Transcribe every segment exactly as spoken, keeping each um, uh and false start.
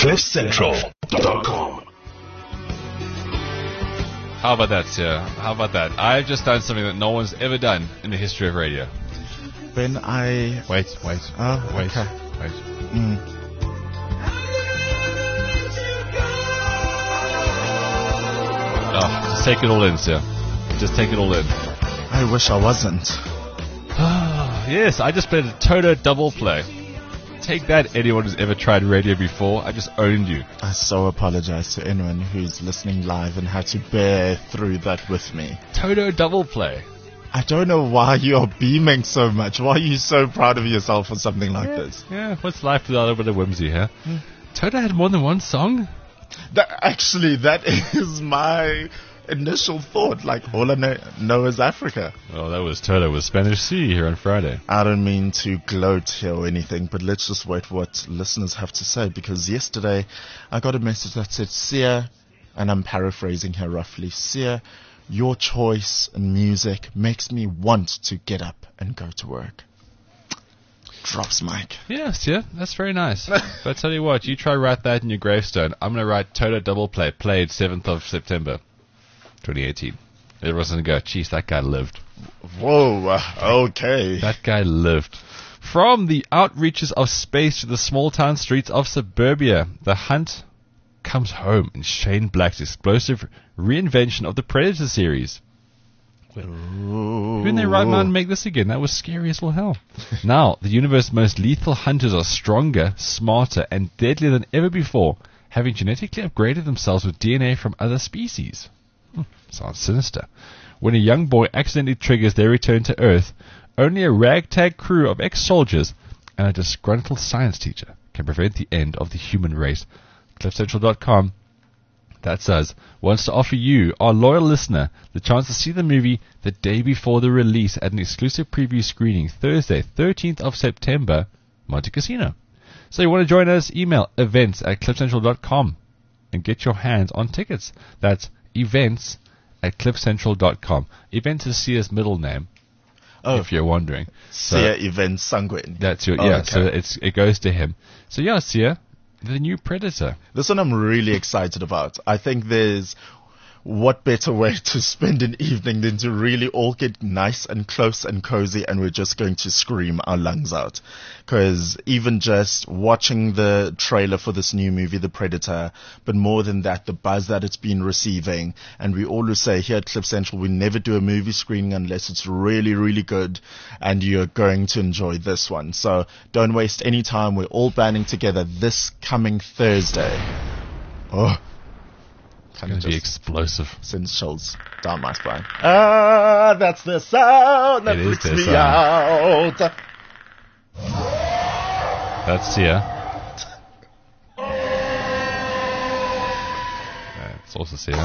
cliff central dot com. How about that, sir? How about that? I've just done something that no one's ever done in the history of radio. Ben, I... Wait, wait, Oh, wait, okay. wait. Mm. Oh, just take it all in, sir. Just take it all in. I wish I wasn't. Yes, I just played a Toto double play. Take that, anyone who's ever tried radio before. I just owned you. I so apologize to anyone who's listening live and had to bear through that with me. Toto double play. I don't know why you're beaming so much. Why are you so proud of yourself for something like yeah, this? Yeah, what's life without a bit of whimsy here? Hmm. Toto had more than one song? That, actually, that is my initial thought. Like, all I know, know is Africa. Well, that was Toto with Spanish Sea here on Friday. I don't mean to gloat here or anything, but let's just wait for what listeners have to say, because yesterday I got a message that said, Sia, and I'm paraphrasing here roughly, Sia, your choice in music makes me want to get up and go to work. Drops mic. Yes, yeah, that's very nice. But I tell you what, you try write that in your gravestone. I'm going to write Toto double play, played seventh of September, twenty eighteen. Everyone's going to go, geez, that guy lived. Whoa, uh, okay. That guy lived. From the outreaches of space to the small-town streets of suburbia, the hunt comes home in Shane Black's explosive reinvention of the Predator series. Well, who in their right mind make this again? That was scary as all hell. Now, the universe's most lethal hunters are stronger, smarter, and deadlier than ever before, having genetically upgraded themselves with D N A from other species. Hmm, sounds sinister. When a young boy accidentally triggers their return to Earth, only a ragtag crew of ex-soldiers and a disgruntled science teacher can prevent the end of the human race. cliff central dot com, that's us, wants to offer you, our loyal listener, the chance to see the movie the day before the release at an exclusive preview screening Thursday, thirteenth of September, Monte Casino. So you want to join us? Email events at cliff central dot com and get your hands on tickets. That's events at cliff central dot com. Events is Sia's middle name, oh, if you're wondering. Sia so, Events Sangwen. That's your, oh, yeah, okay. so it's, it goes to him. So yeah, Sia, the new Predator. This one I'm really excited about. I think there's what better way to spend an evening than to really all get nice and close and cozy, and we're just going to scream our lungs out. Because even just watching the trailer for this new movie, The Predator, but more than that, the buzz that it's been receiving, and we always say here at Cliff Central, we never do a movie screening unless it's really, really good, and you're going to enjoy this one. So don't waste any time. We're all banding together this coming Thursday. Oh. It's going to be explosive. Sends chills down my spine. Ah, that's the sound that freaks me out. That's Sia. That's also Sia.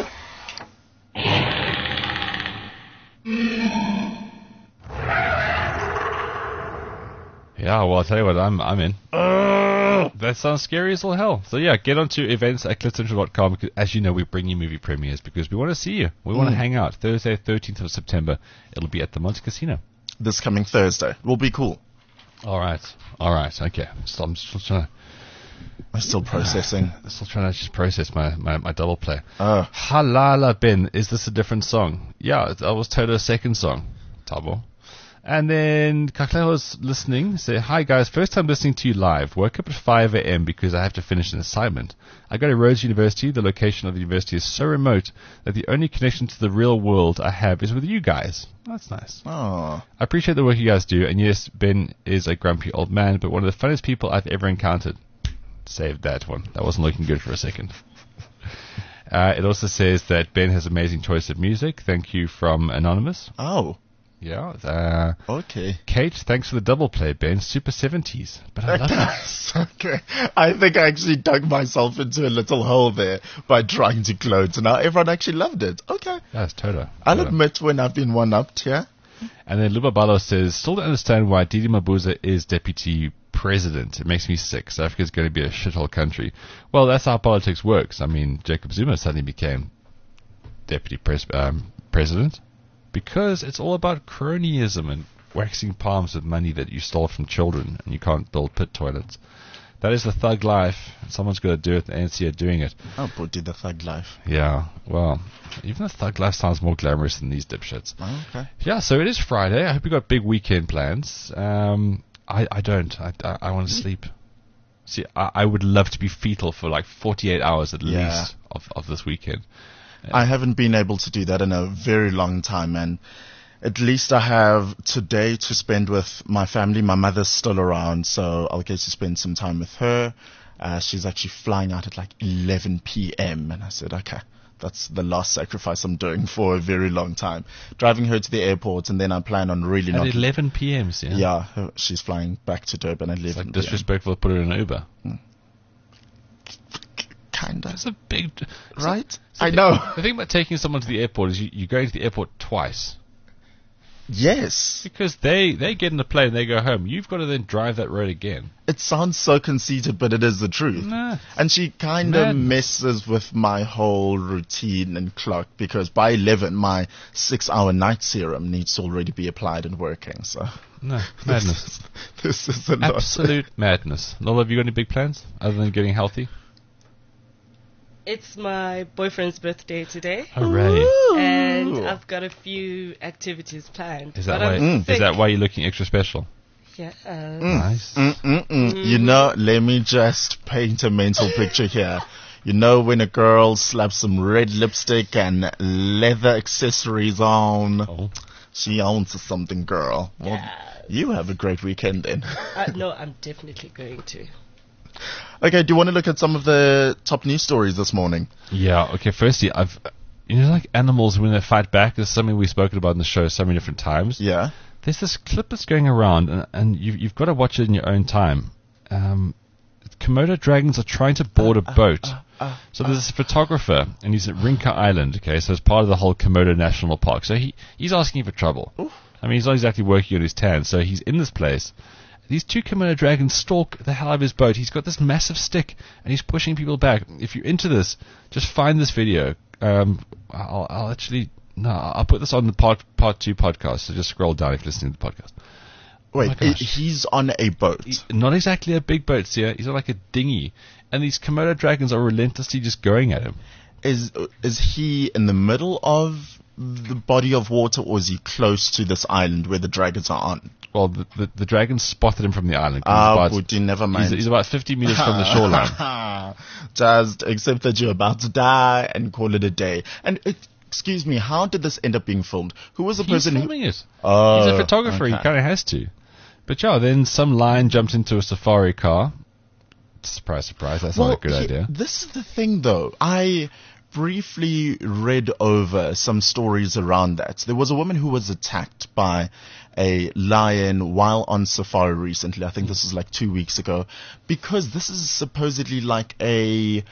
Yeah, well, I'll tell you what, I'm I'm in. Uh, that sounds scary as all hell. So yeah, get onto events at cliff central dot com. As you know, we bring you movie premieres because we want to see you. We mm. want to hang out. Thursday, thirteenth of September. It'll be at the Monte Casino. This coming Thursday. Will be cool. All right. All right. Okay. So I'm still trying to... I'm still processing. Uh, still trying to just process my, my, my double play. Oh. Halala Ben. Is this a different song? Yeah, that was Toto's second song. Tabo. And then Kakleho's listening. Say, hi guys, first time listening to you live. Woke up at five a.m. because I have to finish an assignment. I go to Rhodes University. The location of the university is so remote that the only connection to the real world I have is with you guys. That's nice. Oh. I appreciate the work you guys do. And yes, Ben is a grumpy old man, but one of the funniest people I've ever encountered. Saved that one. That wasn't looking good for a second. uh, it also says that Ben has amazing choice of music. Thank you from Anonymous. Oh. Yeah. Uh, okay. Kate, thanks for the double play, Ben. Super seventies. But I love it. Okay. I think I actually dug myself into a little hole there by trying to gloat. And now everyone actually loved it. Okay. That's Toto. I'll Toto. admit when I've been one-upped here. And then Lubabalo says, still don't understand why Didi Mabuza is deputy president. It makes me sick. South Africa's going to be a shithole country. Well, that's how politics works. I mean, Jacob Zuma suddenly became deputy pres- um, president. Because it's all about cronyism and waxing palms with money that you stole from children, and you can't build pit toilets. That is the thug life. Someone's got to do it. The A N C are doing it. Oh, but did the thug life. Yeah. Well, even the thug life sounds more glamorous than these dipshits. Oh, okay. Yeah. So it is Friday. I hope you got big weekend plans. Um, I I don't. I I, I want to sleep. See, I, I would love to be fetal for like forty-eight hours at Yeah. least of of this weekend. I haven't been able to do that in a very long time, and at least I have today to spend with my family. My mother's still around, so I'll get to spend some time with her. Uh, she's actually flying out at like eleven p.m. and I said, okay, that's the last sacrifice I'm doing for a very long time. Driving her to the airport, and then I plan on really At not... eleven p.m. Yeah. Yeah, her- she's flying back to Durban at It's eleven like p.m. disrespectful to put her in an Uber. Kinda. That's a big. Right? So I the- know. The thing about taking someone to the airport is you, you go to the airport twice. Yes. Because they, they get in the plane and they go home. You've got to then drive that road again. It sounds so conceited, but it is the truth. Nah. And she kind of Madness. messes with my whole routine and clock, because by eleven, my six-hour night serum needs to already be applied and working. So No, madness. this is a lot. Absolute madness. Lola, have you got any big plans other than getting healthy? It's my boyfriend's birthday today, Hooray. and I've got a few activities planned. Is that but why, I'm is sick. that why you're looking extra special? Yeah. Uh, Nice. Mm-mm-mm. You know, let me just paint a mental picture here. You know, when a girl slaps some red lipstick and leather accessories on, Oh. she owns something, girl. Well, Yeah. you have a great weekend then. uh, no, I'm definitely going to. Okay, do you want to look at some of the top news stories this morning? Yeah, okay, firstly, I've, you know, like animals when they fight back, is something we've spoken about in the show so many different times. Yeah. There's this clip that's going around, and, and you've, you've got to watch it in your own time. Um, Komodo dragons are trying to board a boat. So there's this photographer, and he's at Rinka Island, okay, so it's part of the whole Komodo National Park. So he, he's asking for trouble. I mean, he's not exactly working on his tan, so he's in this place. These two Komodo dragons stalk the hell out of his boat. He's got this massive stick, and he's pushing people back. If you're into this, just find this video. Um, I'll, I'll actually... No, I'll put this on the part, part two podcast, so just scroll down if you're listening to the podcast. Wait, my i- gosh. he's on a boat. He- not exactly a big boat, Sia. He's on like a dinghy. And these Komodo dragons are relentlessly just going at him. Is is he in the middle of the body of water, or is he close to this island where the dragons are on? Well, the, the, the dragons spotted him from the island. 'cause Ah, he's, Booty, never about, mind. he's, he's about fifty meters from the shoreline. Just accept that you're about to die and call it a day. And uh, excuse me, how did this end up being filmed? Who was the He's person who... filming it. Oh, He's a photographer. He okay. kind of has to. But yeah, then some lion jumped into a safari car. Surprise, surprise. That's not a good he- idea. This is the thing, though. I briefly read over some stories around that. There was a woman who was attacked by a lion while on safari recently. I think this was like two weeks ago, because this is supposedly like a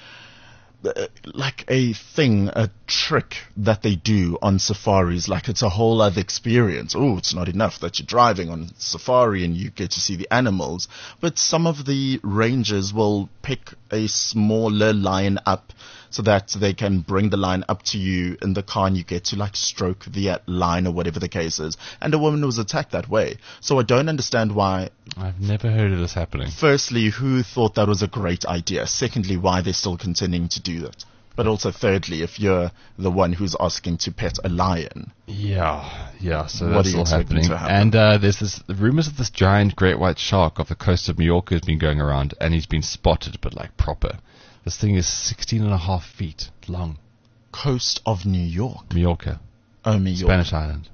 uh, like a thing, a trick that they do on safaris. Like it's a whole other experience. Oh, it's not enough that you're driving on safari and you get to see the animals, but some of the rangers will pick a smaller lion up so that they can bring the lion up to you in the car and you get to like stroke the uh, lion or whatever the case is. And a woman was attacked that way. So I don't understand why. I've never heard of this happening. Firstly, who thought that was a great idea? Secondly, why they're still continuing to do that? But also thirdly, if you're the one who's asking to pet a lion. Yeah, yeah, so What that's are you all expecting happening. to happen? And uh, there's this the rumors of this giant great white shark off the coast of Mallorca has been going around, and he's been spotted, but like proper. This thing is sixteen and a half feet long. Coast of New York. Mallorca, Oh, New York. Spanish island.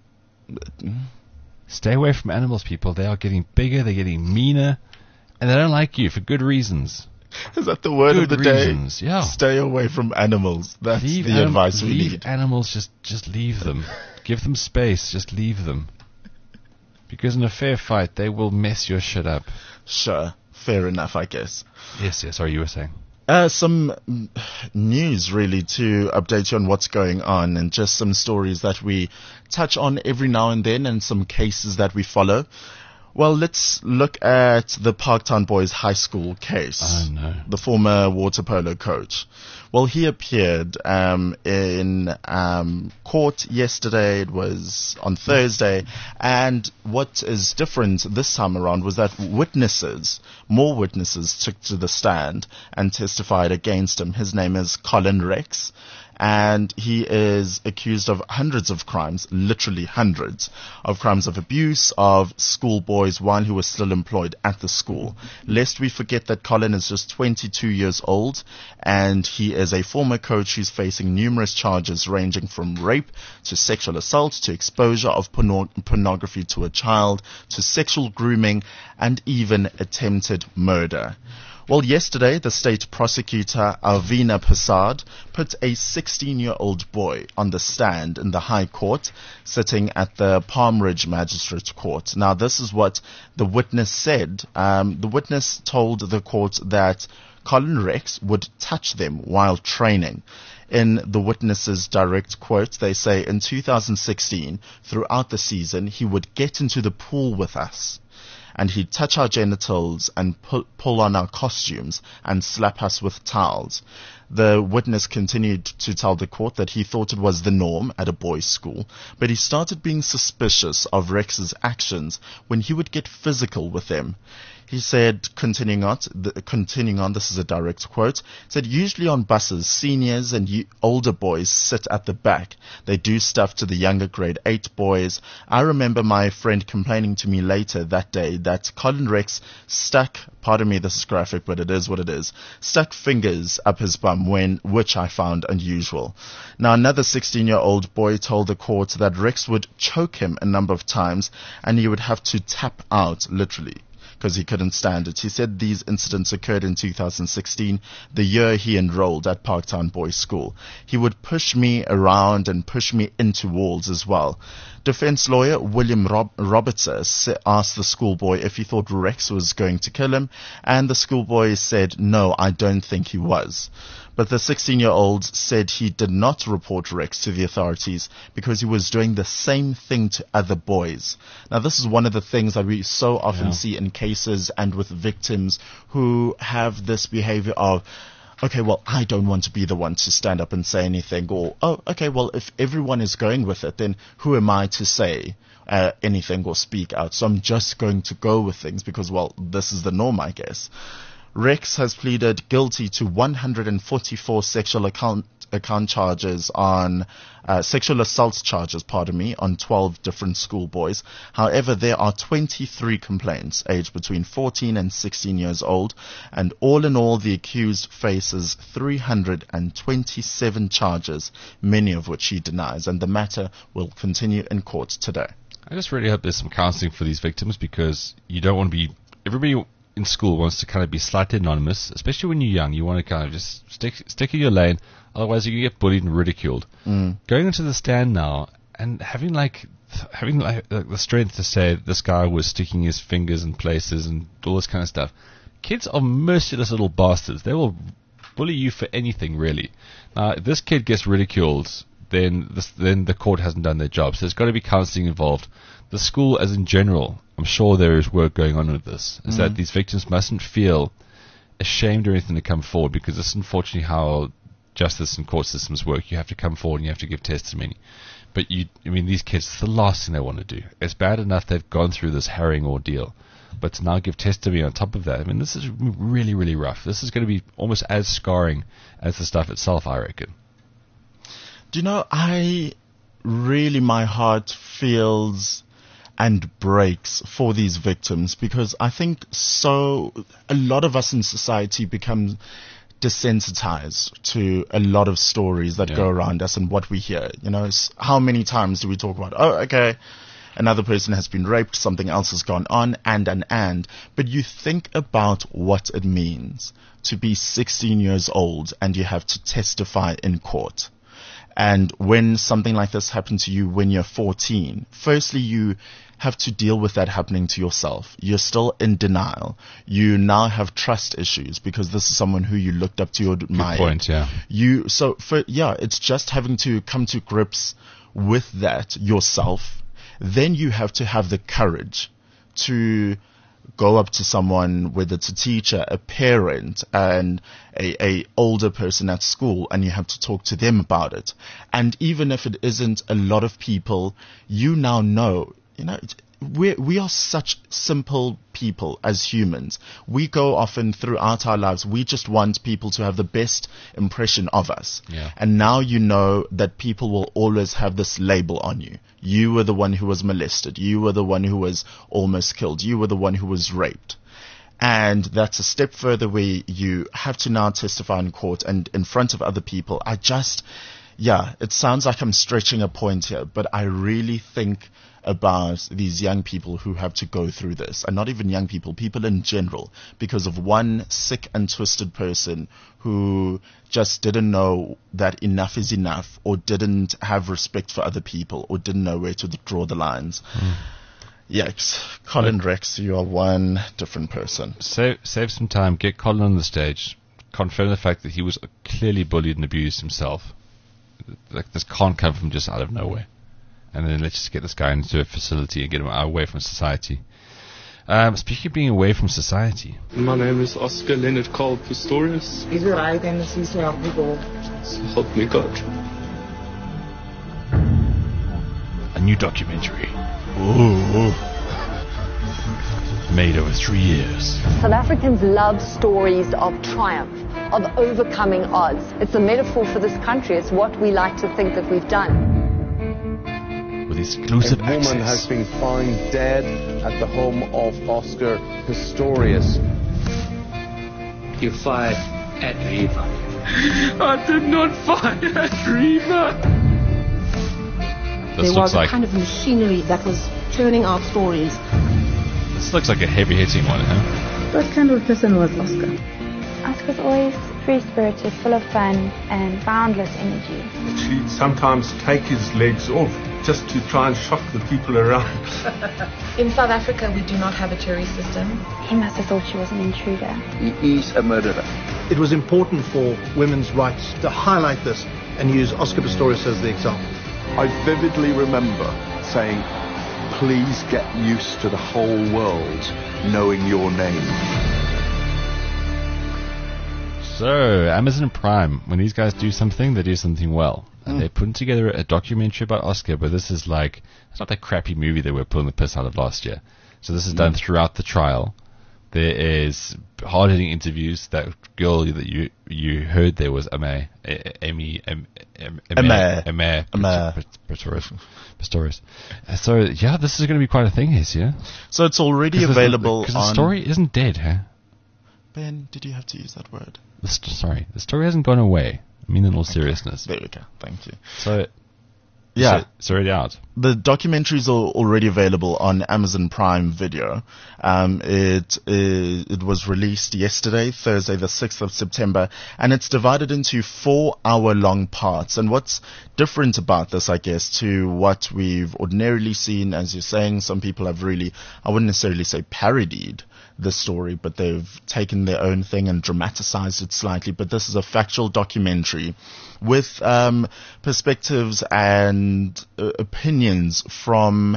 Stay away from animals, people. They are getting bigger, they're getting meaner, and they don't like you for good reasons. Is that the word Good of the reasons, day? yeah. Stay away from animals. That's Leave the anim- advice we leave need. animals, just, just leave them. Give them space, just leave them. Because in a fair fight, they will mess your shit up. Sure. Fair enough, I guess. Yes, yes, sorry, you were saying. Uh, some mm, news, really, to update you on what's going on, and just some stories that we touch on every now and then, and some cases that we follow. Well, let's look at the Parktown Boys High School case. Oh, no. The former water polo coach. Well, he appeared um, in um, court yesterday. It was on Thursday. And what is different this time around was that witnesses, more witnesses, took to the stand and testified against him. His name is Colin Rex. And he is accused of hundreds of crimes, literally hundreds of crimes of abuse of schoolboys while he was still employed at the school. Lest we forget that Colin is just twenty-two years old and he is a former coach who's facing numerous charges ranging from rape to sexual assault to exposure of porno- pornography to a child to sexual grooming and even attempted murder. Well, yesterday, the state prosecutor, Alvina Prasad, put a sixteen-year-old boy on the stand in the High Court, sitting at the Palm Ridge Magistrate Court. Now, this is what the witness said. Um, the witness told the court that Colin Rex would touch them while training. In the witness's direct quote, they say, in two thousand sixteen, throughout the season, he would get into the pool with us. And he'd touch our genitals and pull, pull on our costumes and slap us with towels. The witness continued to tell the court that he thought it was the norm at a boys' school, but he started being suspicious of Rex's actions when he would get physical with them. He said, continuing on, the, continuing on, this is a direct quote, said, usually on buses, seniors and y- older boys sit at the back. They do stuff to the younger grade eight boys. I remember my friend complaining to me later that day that Colin Rex stuck, pardon me, this is graphic, but it is what it is, stuck fingers up his bum, when, which I found unusual. Now, another sixteen-year-old boy told the court that Rex would choke him a number of times and he would have to tap out, literally, because he couldn't stand it. He said these incidents occurred in two thousand sixteen, the year he enrolled at Parktown Boys School. He would push me around and push me into walls as well. Defense lawyer William Rob- Robertson asked the schoolboy if he thought Rex was going to kill him, and the schoolboy said, no, I don't think he was. But the sixteen-year-old said he did not report Rex to the authorities because he was doing the same thing to other boys. Now, this is one of the things that we so often Yeah. see in cases and with victims who have this behavior of, okay, well, I don't want to be the one to stand up and say anything, or, oh, okay, well, if everyone is going with it, then who am I to say uh, anything or speak out? So I'm just going to go with things because, well, this is the norm, I guess. Rex has pleaded guilty to one hundred forty-four sexual account, account charges on, uh, sexual assault charges, pardon me, on twelve different schoolboys. However, there are twenty-three complaints aged between fourteen and sixteen years old, and all in all, the accused faces three hundred twenty-seven charges, many of which he denies, and the matter will continue in court today. I just really hope there's some counseling for these victims, because you don't want to be, everybody in school wants to kind of be slightly anonymous, especially when you're young. You want to kind of just stick stick in your lane, otherwise you can get bullied and ridiculed. Mm. Going into the stand now and having like th- having like the strength to say this guy was sticking his fingers in places and all this kind of stuff. Kids are merciless little bastards. They will bully you for anything, really. Now, if this kid gets ridiculed, then this, then the court hasn't done their job. So there's got to be counselling involved. The school, as in general, I'm sure there is work going on with this, is mm-hmm. that these victims mustn't feel ashamed or anything to come forward, because this is unfortunately how justice and court systems work. You have to come forward and you have to give testimony. But you, I mean, these kids, it's the last thing they want to do. It's bad enough they've gone through this harrowing ordeal, but to now give testimony on top of that, I mean, this is really, really rough. This is going to be almost as scarring as the stuff itself, I reckon. Do you know, I really, my heart feels and breaks for these victims, because I think so a lot of us in society become desensitized to a lot of stories that yeah. go around us and what we hear. You know, how many times do we talk about, oh, okay, another person has been raped, something else has gone on, and, and, and. But you think about what it means to be sixteen years old and you have to testify in court. And when something like this happened to you when you're fourteen, firstly, you have to deal with that happening to yourself. You're still in denial. You now have trust issues because this is someone who you looked up to or admired. Good point, yeah. You, so for, yeah, it's just having to come to grips with that yourself. Then you have to have the courage to go up to someone, whether it's a teacher, a parent, and a, a older person at school, and you have to talk to them about it. And even if it isn't a lot of people, you now know, you know, it, we we are such simple people as humans. We go often throughout our lives, we just want people to have the best impression of us. Yeah. And now you know that people will always have this label on you. You were the one who was molested. You were the one who was almost killed. You were the one who was raped. And that's a step further where you have to now testify in court and in front of other people. I just, yeah, it sounds like I'm stretching a point here, but I really think about these young people who have to go through this, and not even young people, people in general, because of one sick and twisted person who just didn't know that enough is enough, or didn't have respect for other people, or didn't know where to draw the lines. Mm. Yikes. Colin Look, Rex, you are one different person. Save, save some time, get Colin on the stage, confirm the fact that he was clearly bullied and abused himself. Like, this can't come from just out of nowhere. And then let's just get this guy into a facility and get him away from society. Um, speaking of being away from society. My name is Oscar Leonard Cole Pistorius. He's alright and he's help me go. So help me God. A new documentary. Ooh. Made over three years. South Africans love stories of triumph, of overcoming odds. It's a metaphor for this country. It's what we like to think that we've done. With exclusive a woman access. has been found dead at the home of Oscar Pistorius. You fired at Riva. I did not fire at Riva. This there was looks like a kind of machinery that was churning out stories. This looks like a heavy-hitting one, huh? What kind of person was Oscar? Oscar's always free-spirited, full of fun and boundless energy. She'd sometimes take his legs off just to try and shock the people around. In South Africa, we do not have a jury system. He must have thought she was an intruder. He is a murderer. It was important for women's rights to highlight this and use Oscar Pistorius as the example. I vividly remember saying, please get used to the whole world knowing your name. So, Amazon Prime, when these guys do something, they do something well. And mm. they're putting together a documentary about Oscar, but this is like, it's not that crappy movie they were pulling the piss out of last year. So this is mm. done throughout the trial. There is hard-hitting interviews. That girl that you you heard there was Ame, Amy, Ame, Ame, Pistorius. So, yeah, this is going to be quite a thing, is yeah? So it's already available Because on... the story isn't dead, huh? Ben, did you have to use that word? The st- sorry, the story hasn't gone away. I mean, in all seriousness. There we go. Thank you. So, yeah, so it's already out. The documentaries are already available on Amazon Prime Video. Um, it, it it was released yesterday, Thursday, the sixth of September, and it's divided into four hour-long parts. And what's different about this, I guess, to what we've ordinarily seen, as you're saying, some people have really, I wouldn't necessarily say parodied the story, but they've taken their own thing and dramatized it slightly. But this is a factual documentary with um, perspectives and uh, opinions from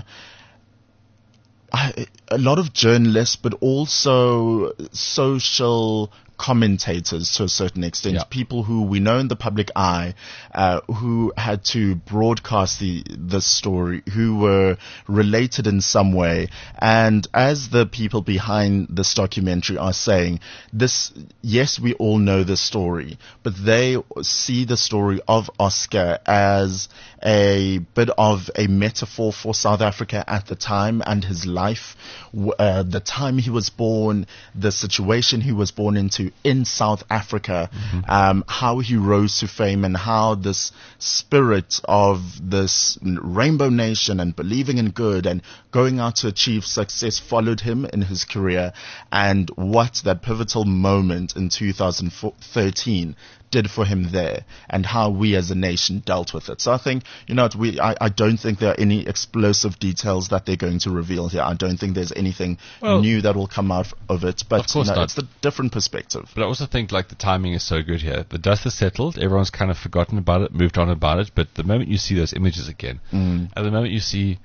uh, a lot of journalists, but also social commentators to a certain extent, yeah. People who we know in the public eye, uh, who had to broadcast the the story, who were related in some way. And as the people behind this documentary are saying, this, yes, we all know the story, but they see the story of Oscar as a bit of a metaphor for South Africa at the time and his life, uh, the time he was born, the situation he was born into in South Africa, mm-hmm. um, how he rose to fame, and how this spirit of this rainbow nation and believing in good and going out to achieve success followed him in his career, and what that pivotal moment in two thousand thirteen did for him there, and how we as a nation dealt with it. So I think, you know, we I, I don't think there are any explosive details that they're going to reveal here. I don't think there's anything well, new that will come out of it, but of course you know, not. It's a different perspective. But I also think like the timing is so good here. The dust is settled, everyone's kind of forgotten about it, moved on about it, but the moment you see those images again, mm. and the moment you see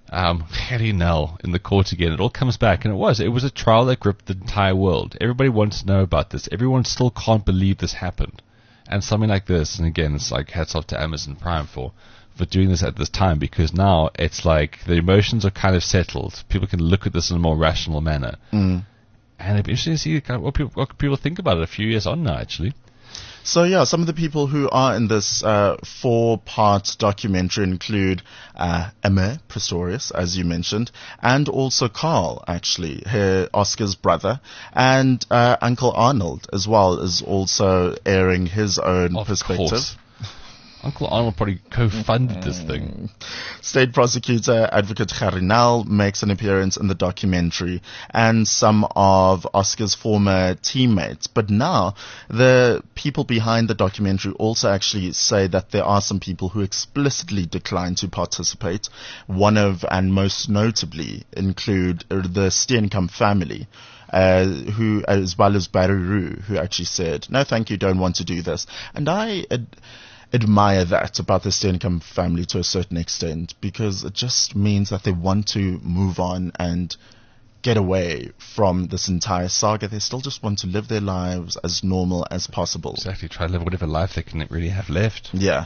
um, Gerrie Nel in the court again. It all comes back, and it was. It was a trial that gripped the entire world. Everybody wants to know about this. Everyone still can't believe this happened. And something like this, and again, it's like hats off to Amazon Prime for, for doing this at this time, because now it's like the emotions are kind of settled. People can look at this in a more rational manner. Mm. And it'd be interesting to see kind of what, people, what people think about it a few years on now, actually. So yeah, some of the people who are in this uh, four-part documentary include uh, Emma Pistorius, as you mentioned, and also Carl, actually, her, Oscar's brother, and uh, Uncle Arnold as well is also airing his own of perspective. Course. Uncle Arnold probably co-funded this thing. State prosecutor Advocate Gerrie Nel makes an appearance in the documentary, and some of Oscar's former teammates. But now, the people behind the documentary also actually say that there are some people who explicitly decline to participate. One of, and most notably, include the Steenkamp family. Uh, who, as well as Barry Roo, who actually said, no thank you, don't want to do this. And I ad- admire that about the Steenkamp family to a certain extent, because it just means that they want to move on and get away from this entire saga. They still just want to live their lives as normal as possible. Exactly, try to live whatever life they can really have left. Yeah.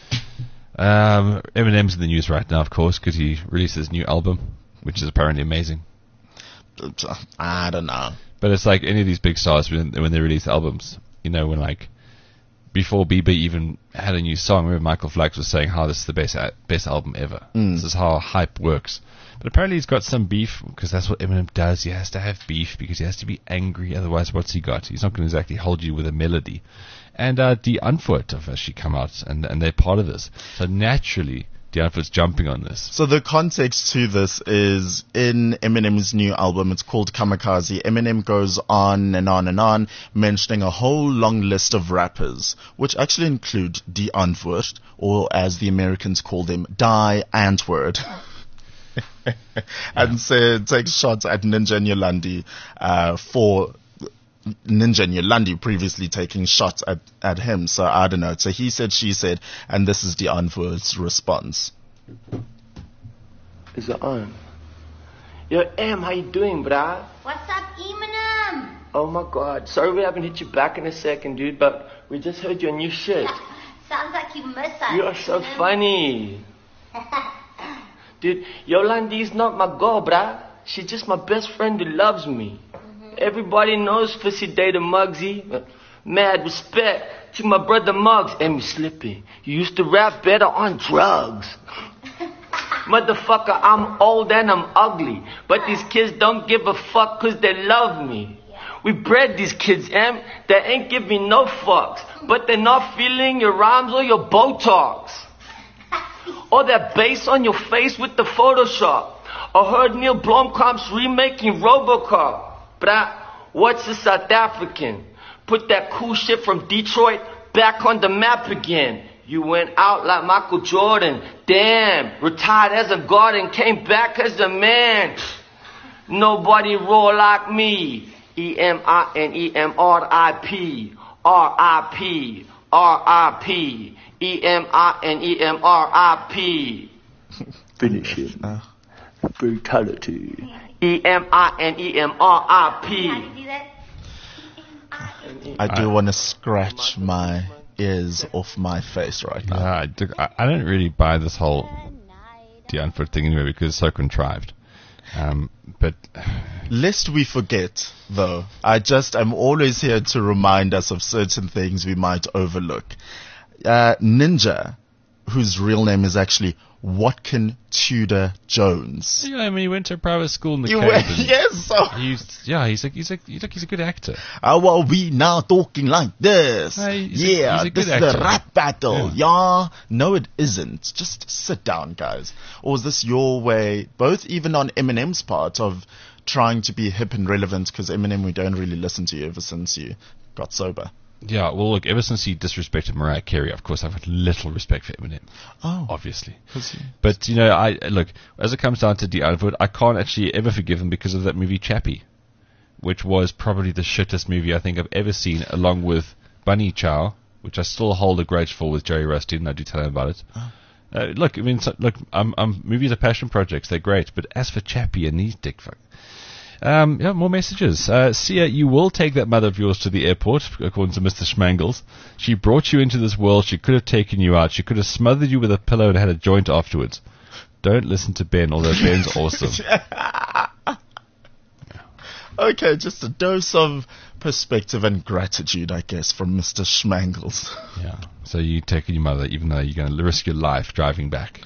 Um, Eminem's in the news right now, of course, because he released his new album, which is apparently amazing. I don't know. But it's like any of these big stars when, when they release albums, you know, when like before Bieber even had a new song, remember Michael Flax was saying how this is the best best album ever. Mm. This is how hype works. But apparently he's got some beef, because that's what Eminem does. He has to have beef because he has to be angry, otherwise what's he got? He's not going to exactly hold you with a melody. And uh, Die Antwoord have actually come out, and, and they're part of this. So naturally, Die Antwoord's jumping on this. So the context to this is in Eminem's new album. It's called Kamikaze. Eminem goes on and on and on, mentioning a whole long list of rappers, which actually include Die Antwoord, or as the Americans call them, Die Antwoord. And so takes shots at Ninja Nyolandi uh, for Ninja Nyolandi previously taking shots at, at him. So I don't know. So he said, she said, and this is Die Antwoord's response. Is it on? Yo, Em, how you doing, brah? What's up, Eminem? Oh my God, sorry we haven't hit you back in a second, dude, but we just heard your new shit. Sounds like you miss us. You are so Eminem. funny. Dude, Yolandi's not my girl, brah. She's just my best friend who loves me. Mm-hmm. Everybody knows Fissy Day to Muggsy. Mad respect to my brother Muggs. And me slipping. You used to rap better on drugs. Motherfucker, I'm old and I'm ugly. But these kids don't give a fuck cause they love me. We bred these kids, em. They ain't giving no fucks. But they're not feeling your rhymes or your Botox. Or that bass on your face with the Photoshop. I heard Neil Blomkamp's remaking Robocop. Brah, what's a South African? Put that cool shit from Detroit back on the map again. You went out like Michael Jordan. Damn, retired as a guard and came back as a man. Nobody roll like me. E M I N E M R I P. R I P. R I P. E M I N E M R I P. Finish it. Uh, Brutality. E M I N E M R I P. I do want to scratch my ears off my face right now. Yeah, I, do, I, I don't really buy this whole Die Antwoord thing anyway because it's so contrived. Um, but lest we forget, though, I just am always here to remind us of certain things we might overlook. Uh, Ninja, whose real name is actually Watkin Tudor Jones. Yeah, I mean, he went to a private school in the you Cape. Went, yes. So he's, yeah, he's like he's like he's like he's a good actor. How are we now talking like this? Uh, he's yeah, a, he's a this is actor. the rap battle. Yeah. yeah, no, it isn't. Just sit down, guys. Or is this your way? Both, even on Eminem's part of trying to be hip and relevant, because Eminem, we don't really listen to you ever since you got sober. Yeah, well, look, ever since he disrespected Mariah Carey, of course, I've got little respect for Eminem. Oh. Obviously. But, you know, I look, as it comes down to Die Antwoord, I can't actually ever forgive him because of that movie Chappie, which was probably the shittest movie I think I've ever seen, along with Bunny Chow, which I still hold a grudge for with Jerry Rustin, and I do tell him about it. Oh. Uh, look, I mean, so, look, um, um, movies are passion projects. They're great. But as for Chappie and these dick fuck. Um, yeah, more messages. Uh, Sia, you will take that mother of yours to the airport, according to Mister Schmangles. She brought you into this world. She could have taken you out. She could have smothered you with a pillow and had a joint afterwards. Don't listen to Ben, although Ben's awesome. Okay, just a dose of perspective and gratitude, I guess, from Mister Schmangles. Yeah. So you taking your mother, even though you're going to risk your life driving back.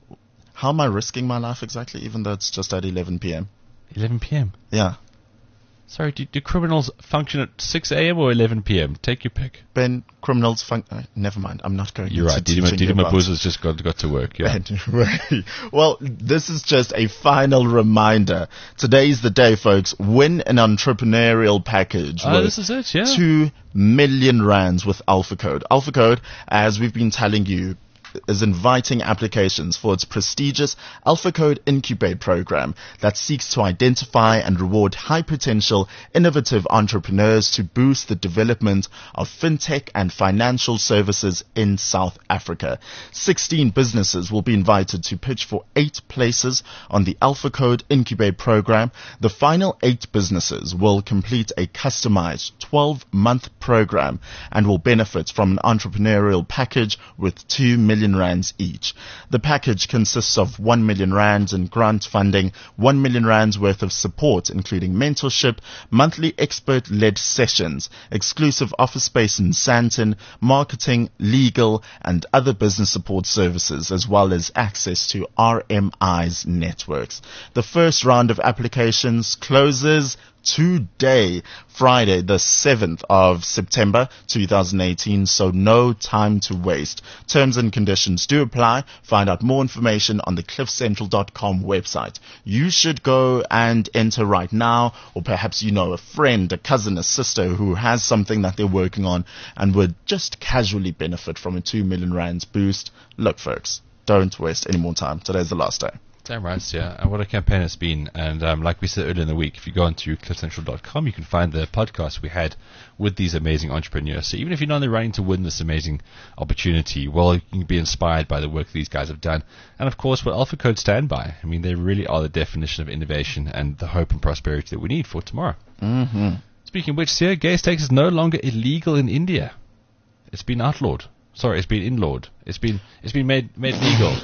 How am I risking my life exactly, even though it's just at eleven p.m.? eleven p.m. Yeah. Sorry, do, do criminals function at six a.m. or eleven p.m.? Take your pick. Ben, criminals function... Uh, never mind, I'm not going You're into right, Didi teaching about... Mabuza's just got, got to work. Yeah. Anyway, well, this is just a final reminder. Today's the day, folks. Win an entrepreneurial package. Oh, this is it, yeah. Two million rands with Alpha Code. Alpha Code, as we've been telling you, is inviting applications for its prestigious Alpha Code Incubate program that seeks to identify and reward high-potential, innovative entrepreneurs to boost the development of fintech and financial services in South Africa. sixteen businesses will be invited to pitch for eight places on the Alpha Code Incubate program. The final eight businesses will complete a customized twelve-month program and will benefit from an entrepreneurial package with two million rands each. The package consists of one million rands in grant funding, one million rands worth of support, including mentorship, monthly expert-led sessions, exclusive office space in Sandton, marketing, legal, and other business support services, as well as access to R M I's networks. The first round of applications closes today, Friday, the seventh of September, two thousand eighteen, so no time to waste. Terms and conditions do apply. Find out more information on the cliff central dot com website. You should go and enter right now, or perhaps you know a friend, a cousin, a sister who has something that they're working on and would just casually benefit from a two million rands boost. Look, folks, don't waste any more time. Today's the last day. Damn right, yeah. And what a campaign it's been. And um, like we said earlier in the week, if you go onto cliff central dot com, you can find the podcast we had with these amazing entrepreneurs. So even if you're not in the running to win this amazing opportunity, well, you can be inspired by the work these guys have done. And of course, what Alpha Code stand by. I mean, they really are the definition of innovation and the hope and prosperity that we need for tomorrow. Mm-hmm. Speaking of which, Sir, gay sex is no longer illegal in India. It's been outlawed. Sorry, it's been inlawed. It's been it's been made made legal.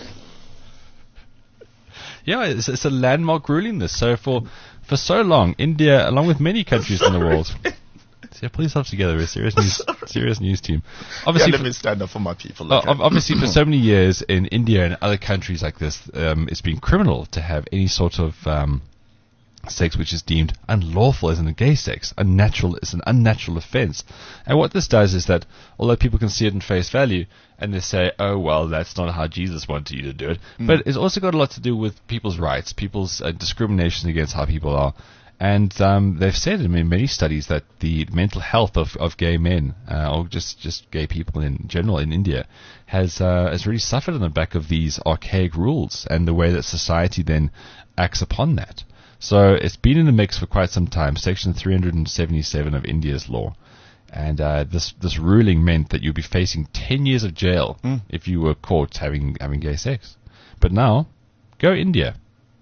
Yeah, it's, it's a landmark ruling this. So for for so long, India, along with many countries in the world, yeah, pull yourself together. We're a serious news, serious news team. Obviously, yeah, let me stand up for my people. Okay. Uh, obviously, for so many years in India and other countries like this, um, it's been criminal to have any sort of um, sex which is deemed unlawful, as in the gay sex. Unnatural is an unnatural offense. And what this does is that, although people can see it in face value, and they say, oh, well, that's not how Jesus wanted you to do it. Mm. But it's also got a lot to do with people's rights, people's uh, discrimination against how people are. And um, they've said in many studies that the mental health of, of gay men, uh, or just, just gay people in general in India, has uh, has really suffered on the back of these archaic rules and the way that society then acts upon that. So it's been in the mix for quite some time, Section three hundred seventy-seven of India's law. And uh, this this ruling meant that you'd be facing ten years of jail mm. if you were caught having having gay sex. But now, go India.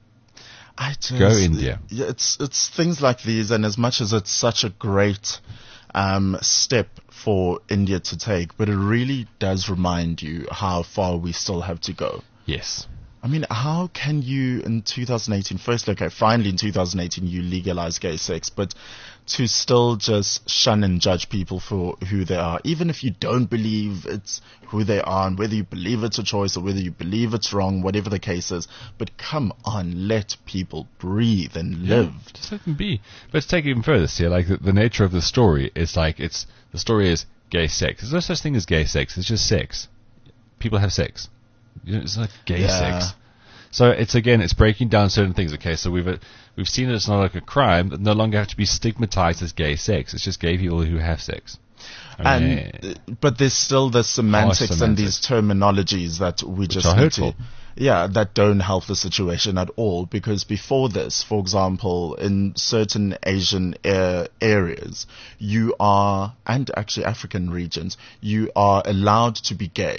I just, go India. Yeah, it's it's things like these, and as much as it's such a great um, step for India to take, but it really does remind you how far we still have to go. Yes. I mean, how can you in two thousand eighteen, first, okay, finally in two thousand eighteen you legalize gay sex, but to still just shun and judge people for who they are, even if you don't believe it's who they are, and whether you believe it's a choice or whether you believe it's wrong, whatever the case is, but come on, let people breathe and live. Yeah, just let them be. But to take it even further, see, like the, the nature of the story is like, it's, the story is gay sex. There's no such thing as gay sex, it's just sex. People have sex. You know, it's not gay yeah. sex. So it's again, it's breaking down certain things. Okay, so we've uh, we've seen that it's not like a crime that no longer have to be stigmatized as gay sex. It's just gay people who have sex. I mean, and uh, but there's still the semantics, semantics and these terminologies that we Which just are need hurtful. to, yeah, that don't help the situation at all. Because before this, for example, in certain Asian uh, areas, you are, and actually African regions, you are allowed to be gay.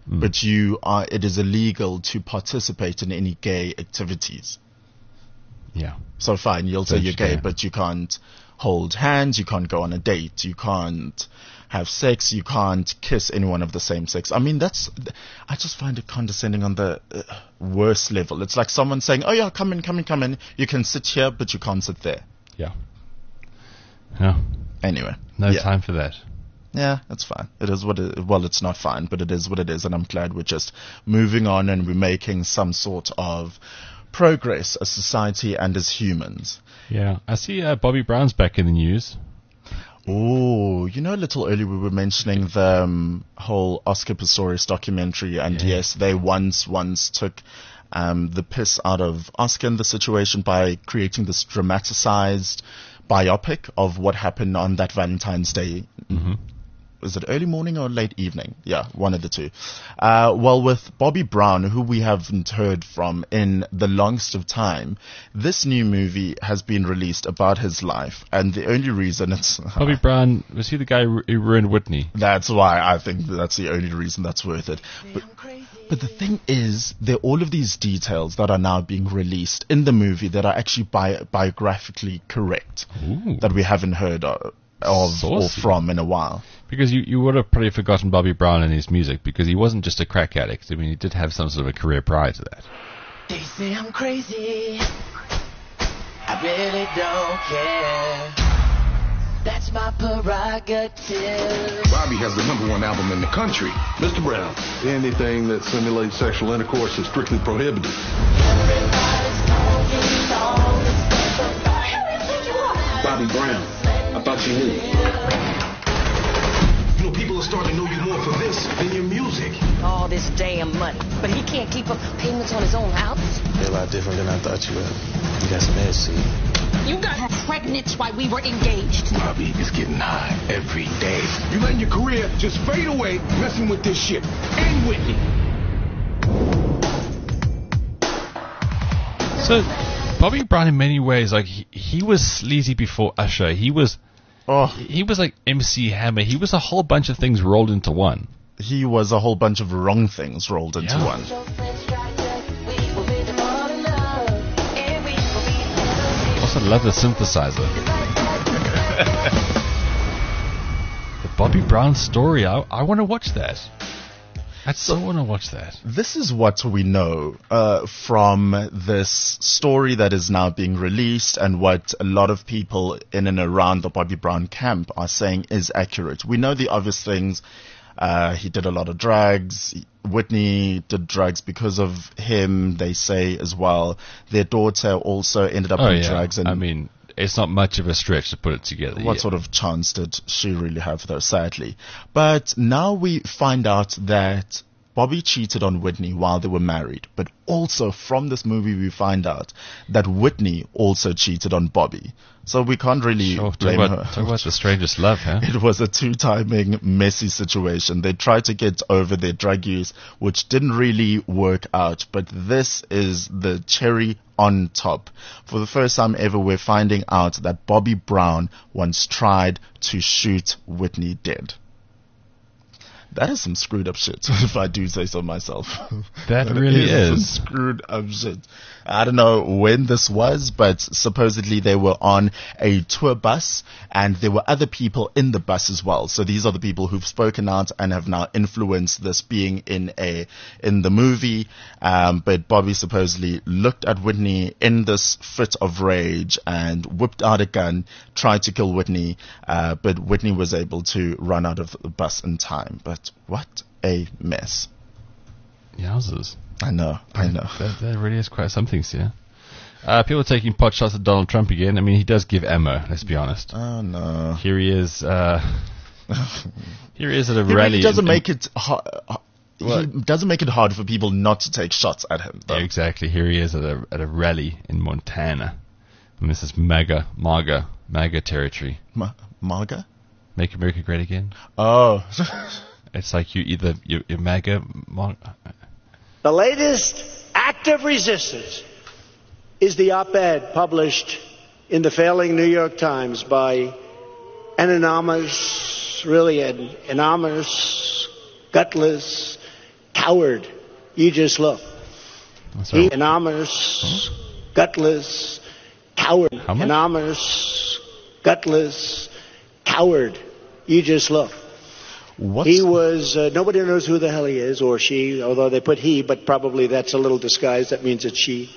mm. but you are. It is illegal to participate in any gay activities. Yeah. So fine, you'll say you're gay, yeah. but you can't hold hands, you can't go on a date, you can't have sex, you can't kiss anyone of the same sex. I mean, that's, I just find it condescending on the uh, worst level. It's like someone saying, oh yeah, come in, come in, come in. You can sit here, but you can't sit there. Yeah. Yeah. Anyway. No yeah. time for that. Yeah, it's fine. It is what it, well, it's not fine, but it is what it is, and I'm glad we're just moving on and we're making some sort of progress as society and as humans. Yeah. I see uh, Bobby Brown's back in the news. Oh, you know, a little earlier we were mentioning the um, whole Oscar Pistorius documentary, and yeah. yes, they once once took um, the piss out of Oscar in the situation by creating this dramatized biopic of what happened on that Valentine's Day. Mm-hmm. Was it early morning or late evening? Yeah, one of the two. Uh, well, with Bobby Brown, who we haven't heard from in the longest of time, this new movie has been released about his life, and the only reason it's... Bobby Brown, was he the guy who ruined Whitney? That's why I think that's the only reason that's worth it. But, but the thing is, there are all of these details that are now being released in the movie that are actually bi- biographically correct, Ooh. that we haven't heard of, of or from in a while. Because you, you would have probably forgotten Bobby Brown and his music, because he wasn't just a crack addict. I mean, he did have some sort of a career prior to that. They say I'm crazy. I really don't care. That's my prerogative. Bobby has the number one album in the country. Mister Brown. Anything that simulates sexual intercourse is strictly prohibited. Everybody's talking all this stuff about who do you think you are? Bobby Brown. I thought you knew. You know, people are starting to know you more for this than your music. All this damn money. But he can't keep up payments on his own house. You're a lot different than I thought you were. You got some ass to you. You got pregnant while we were engaged. Bobby is getting high every day. You letting your career just fade away messing with this shit. And Whitney. So, Bobby Brown in many ways, like, he, he was sleazy before Usher. He was... Oh. He was like M C Hammer. He was a whole bunch of things rolled into one. He was a whole bunch of wrong things rolled into yeah. one. Also love the synthesizer. The Bobby Brown story. I, I want to watch that. I so want to watch that. This is what we know uh, from this story that is now being released, and what a lot of people in and around the Bobby Brown camp are saying is accurate. We know the obvious things. Uh, he did a lot of drugs. Whitney did drugs because of him, they say as well. Their daughter also ended up oh, on yeah. drugs. And I mean, it's not much of a stretch to put it together. What yeah. sort of chance did she really have, though, sadly? But now we find out that Bobby cheated on Whitney while they were married. But also from this movie we find out that Whitney also cheated on Bobby. So we can't really sure, blame talk about, her. Talk about the strangest love, huh? It was a two-timing, messy situation. They tried to get over their drug use, which didn't really work out. But this is the cherry on top. For the first time ever, we're finding out that Bobby Brown once tried to shoot Whitney dead. That is some screwed up shit, if I do say so myself. That, that really is. is. Some screwed up shit. I don't know when this was, but supposedly they were on a tour bus, and there were other people in the bus as well. So these are the people who've spoken out and have now influenced this being in a in the movie. Um, but Bobby supposedly looked at Whitney in this fit of rage and whipped out a gun, tried to kill Whitney, uh, but Whitney was able to run out of the bus in time. But what a mess. Yowzers. I know, I know. That, that really is quite something, yeah. Uh, people are taking pot shots at Donald Trump again. I mean, he does give ammo, let's be honest. Oh, no. Here he is, uh, here he is at a he rally. He doesn't in, make it hard. He doesn't make it hard for people not to take shots at him, though. Yeah, exactly. Here he is at a at a rally in Montana. And this is MAGA, MAGA, MAGA territory. Ma- MAGA? Make America Great Again. Oh. It's like you either, you, you're MAGA, MAGA. The latest act of resistance is the op-ed published in the failing New York Times by an anonymous, really an anonymous, gutless, coward. You just look. Sorry. He anonymous, gutless, coward. Anonymous, gutless, coward. You just look. What's he was, uh, nobody knows who the hell he is, or she, although they put he, but probably that's a little disguised. That means it's she.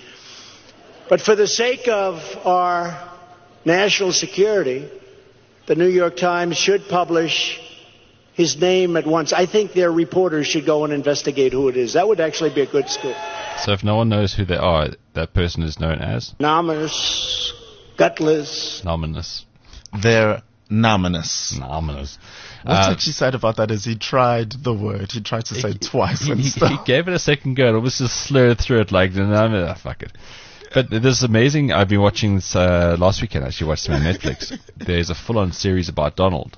But for the sake of our national security, the New York Times should publish his name at once. I think their reporters should go and investigate who it is. That would actually be a good scoop. So if no one knows who they are, that person is known as? Anonymous, gutless. Anonymous. They're nominous. Nominous. What's Uh, actually sad about that is he tried the word. He tried to say it twice He, and he, stuff. he gave it a second go and almost just slurred through it like, no, no, no, fuck it. But this is amazing. I've been watching this, uh, last weekend, I actually watched it on Netflix. There's a full-on series about Donald.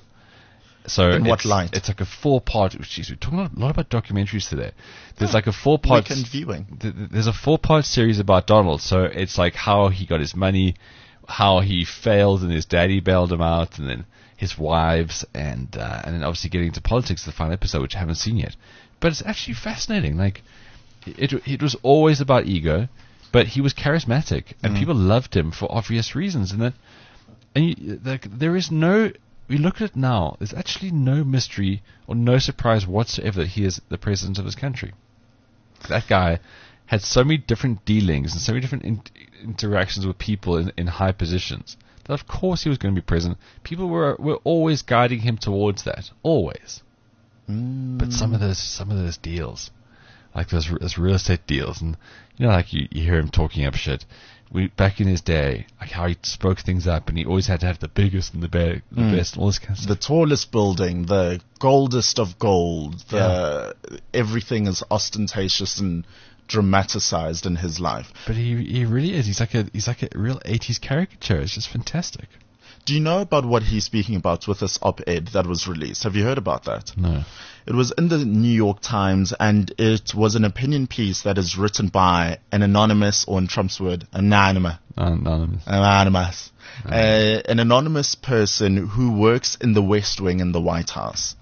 So In what it's, light? It's like a four-part. Jeez, we're talking a lot about documentaries today. There's like a four-part Weekend viewing. th- th- There's a four-part series about Donald. So it's like how he got his money, how he failed and his daddy bailed him out, and then his wives, and uh, and then obviously getting into politics. The final episode, which I haven't seen yet, but it's actually fascinating. Like it, it was always about ego, but he was charismatic, and Mm. people loved him for obvious reasons. And then, and you, like, there is no. We look at it now. There's actually no mystery or no surprise whatsoever that he is the president of his country. That guy had so many different dealings and so many different in- interactions with people in, in high positions that of course he was going to be president. People were were always guiding him towards that, always. Mm. But some of those some of those deals, like those, those real estate deals, and you know, like you, you hear him talking up shit. We back in his day, like how he spoke things up, and he always had to have the biggest and the, be- the Mm. best, and all this kind of stuff. The tallest building, the goldest of gold, the everything is ostentatious and dramatized in his life. But he he really is. He's like a he's like a real eighties caricature. It's just fantastic. Do you know about what he's speaking about with this op-ed that was released? Have you heard about that? No. It was in the New York Times, and it was an opinion piece that is written by an anonymous, or in Trump's word, anonymous. Anonymous. Anonymous. Uh, an anonymous person who works in the West Wing in the White House.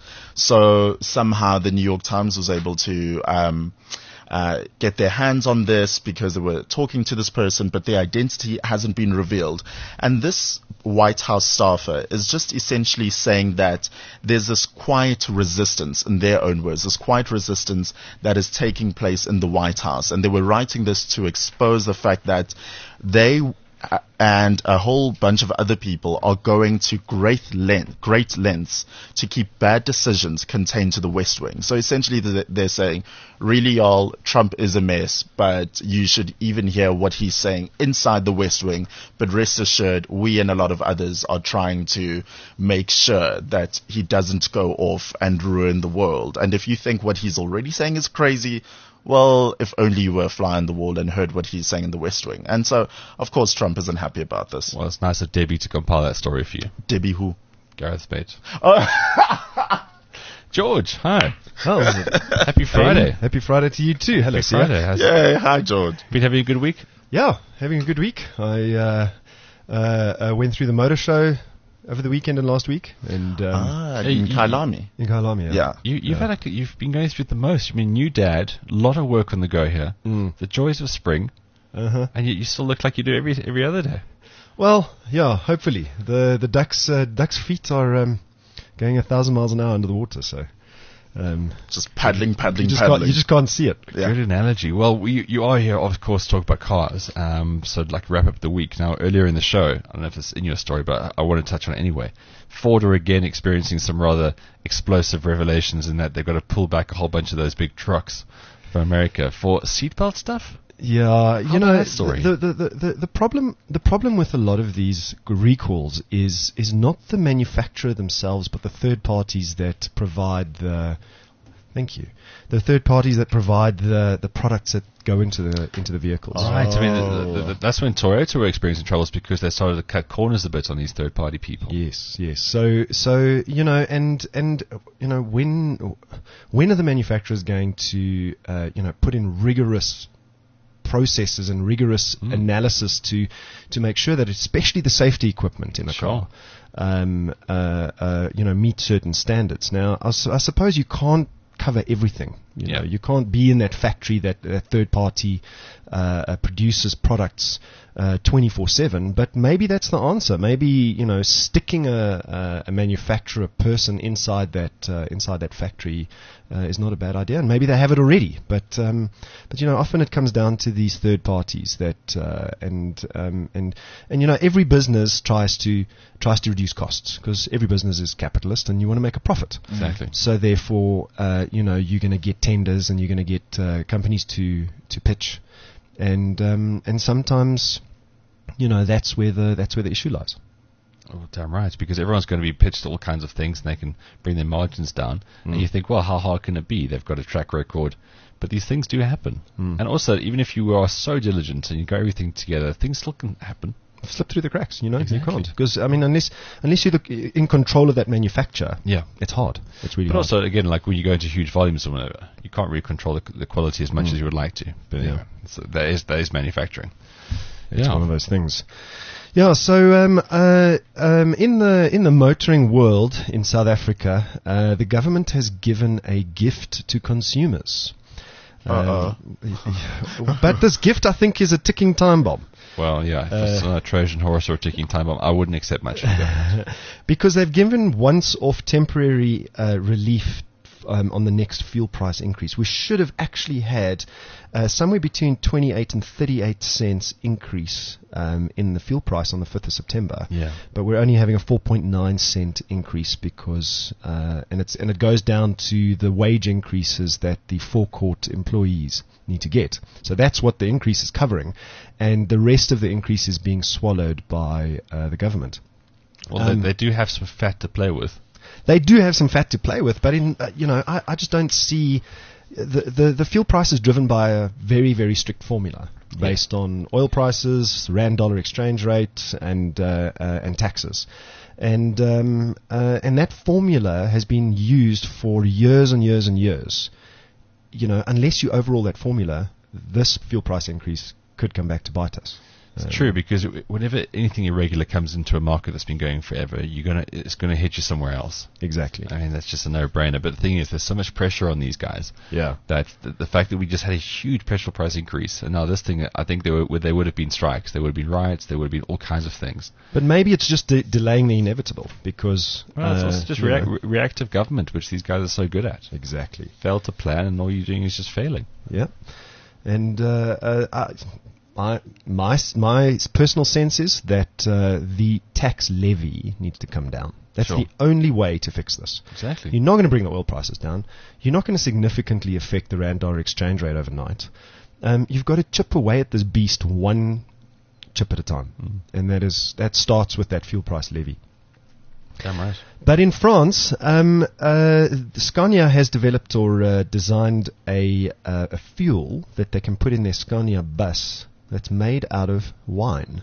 So somehow the New York Times was able to um, uh, get their hands on this because they were talking to this person, but their identity hasn't been revealed. And this White House staffer is just essentially saying that there's this quiet resistance, in their own words, this quiet resistance that is taking place in the White House. And they were writing this to expose the fact that they uh, and a whole bunch of other people are going to great length, great lengths to keep bad decisions contained to the West Wing. So essentially th- they're saying, really y'all, Trump is a mess, but you should even hear what he's saying inside the West Wing. But rest assured, we and a lot of others are trying to make sure that he doesn't go off and ruin the world. And if you think what he's already saying is crazy, well, if only you were a fly on the wall and heard what he's saying in the West Wing. And so, of course, Trump isn't happy about this. Well, it's nice of Debbie to compile that story for you. Debbie who? Gareth Bates. Oh. George, hi. Oh, Happy Friday. Hey, happy Friday to you too. Hello, Happy Sia. Friday. How's Yeah, hi, George. Been having a good week? Yeah, having a good week. I uh, uh, uh, went through the motor show over the weekend and last week, and um, ah, Hey, in you- Kailami. in Kailami. Yeah. Yeah. You, you've Yeah. had like, you've been going through the most. I mean, new dad, a lot of work on the go here. Mm. The joys of spring, Uh-huh. and yet you still look like you do every every other day. Well, yeah. Hopefully, the the ducks uh, ducks' feet are um, going a thousand miles an hour under the water. So. Um, Just paddling, paddling, you just paddling. Can't, you just can't see it. Yeah. Good analogy. Well, we, you are here, of course, to talk about cars. Um, so I'd like to wrap up the week. Now, earlier in the show, I don't know if it's in your story, but I, I want to touch on it anyway. Ford are again experiencing some rather explosive revelations in that they've got to pull back a whole bunch of those big trucks from America for seatbelt stuff. Yeah, you How know, about that story? The, the, the, the, the problem the problem with a lot of these recalls is is not the manufacturer themselves, but the third parties that provide the. Thank you. The third parties that provide the, the products that go into the into the vehicles. Right. I mean, the, the, the, that's when Toyota were experiencing troubles because they started to cut corners a bit on these third-party people. Yes, yes. So, so you know, and and you know, when when are the manufacturers going to uh, you know put in rigorous processes and rigorous Mm. analysis to to make sure that especially the safety equipment in a Sure. car, um, uh, uh, you know, meet certain standards. Now, I, su- I suppose you can't cover everything You Yeah. know, you can't be in that factory that, that third party uh, uh, produces products uh, twenty-four seven. But maybe that's the answer. Maybe, you know, sticking a, a, a manufacturer person inside that uh, inside that factory uh, is not a bad idea. And maybe they have it already. But um, but you know, often it comes down to these third parties that uh, and um, and and you know, every business tries to tries to reduce costs because every business is capitalist and you want to make a profit. Exactly. So therefore, uh, you know, you're going to get tenders and you're going to get uh, companies to to pitch, and um, and sometimes, you know, that's where the that's where the issue lies. Oh, damn right, because everyone's going to be pitched all kinds of things and they can bring their margins down. Mm. And you think, well, how hard can it be? They've got a track record. But these things do happen. Mm. And also, even if you are so diligent and you got everything together, things still can happen. Slip through the cracks, you know. Exactly. You can't, because I mean, unless unless you're the, in control of that manufacturer, Yeah. it's hard. It's really But hard. also, again, like when you go into huge volumes or whatever, you can't really control the, the quality as much Mm. as you would like to. But Yeah. anyway, so that is that is manufacturing. It's Yeah. one of those things. Yeah. So um, uh, um, in the in the motoring world in South Africa, uh, the government has given a gift to consumers. Uh-oh. Uh, but this gift, I think, is a ticking time bomb. Well, yeah, if it's Uh, not a Trojan horse or a ticking time bomb, I wouldn't accept much. Because they've given once-off temporary uh, relief um, on the next fuel price increase. We should have actually had uh, somewhere between twenty-eight and thirty-eight cents increase um, in the fuel price on the fifth of September. Yeah. But we're only having a four point nine cent increase because, uh, and it's and it goes down to the wage increases that the forecourt employees need to get. So that's what the increase is covering, and the rest of the increase is being swallowed by uh, the government. Well, Um, they, they do have some fat to play with. They do have some fat to play with, but in uh, you know, I, I just don't see the, the the fuel price is driven by a very very strict formula based on oil prices, rand dollar exchange rate, and uh, uh, and taxes, and um, uh, and that formula has been used for years and years and years. You know, unless you overhaul that formula, this fuel price increase could come back to bite us. It's Uh, true, because it, whenever anything irregular comes into a market that's been going forever, you're gonna it's gonna hit you somewhere else. Exactly. I mean, that's just a no-brainer. But the thing is, there's so much pressure on these guys. Yeah. That the, the fact that we just had a huge petrol price increase, and now this thing, I think there were there would have been strikes, there would have been riots, there would have been all kinds of things. But maybe it's just de- delaying the inevitable because Well, it's uh, also just you reac- know. re- reactive government, which these guys are so good at. Exactly. Fail to plan, and all you're doing is just failing. Yeah, and uh, uh, I, my my my personal sense is that uh, the tax levy needs to come down. That's Sure. the only way to fix this. Exactly. You're not going to bring the oil prices down. You're not going to significantly affect the rand dollar exchange rate overnight. Um, you've got to chip away at this beast one chip at a time, Mm. and that is that starts with that fuel price levy. Damn right. But in France, um, uh, Scania has developed or uh, designed a, uh, a fuel that they can put in their Scania bus that's made out of wine.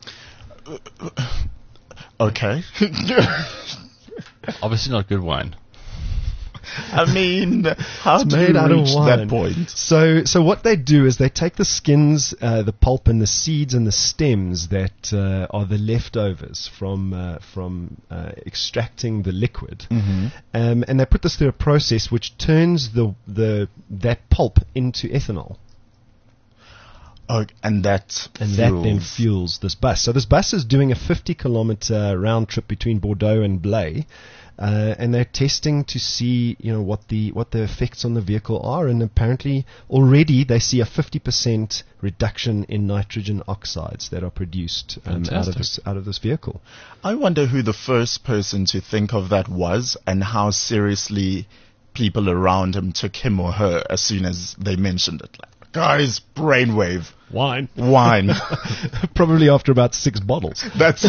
Okay. Obviously not good wine. I mean, how It's do made you out of reach wine. that point? So, so what they do is they take the skins, uh, the pulp, and the seeds and the stems that uh, are the leftovers from uh, from uh, extracting the liquid, Mhm. um, and they put this through a process which turns the the that pulp into ethanol. Oh, and that And that then fuels- fuels this bus. So this bus is doing a fifty kilometer round trip between Bordeaux and Blaye, uh, and they're testing to see, you know, what the what the effects on the vehicle are. And apparently, already they see a fifty percent reduction in nitrogen oxides that are produced um, out of Fantastic. this out of this vehicle. I wonder who the first person to think of that was, and how seriously people around him took him or her as soon as they mentioned it. Like, guys, brainwave. Wine. Wine. Probably after about six bottles. That's...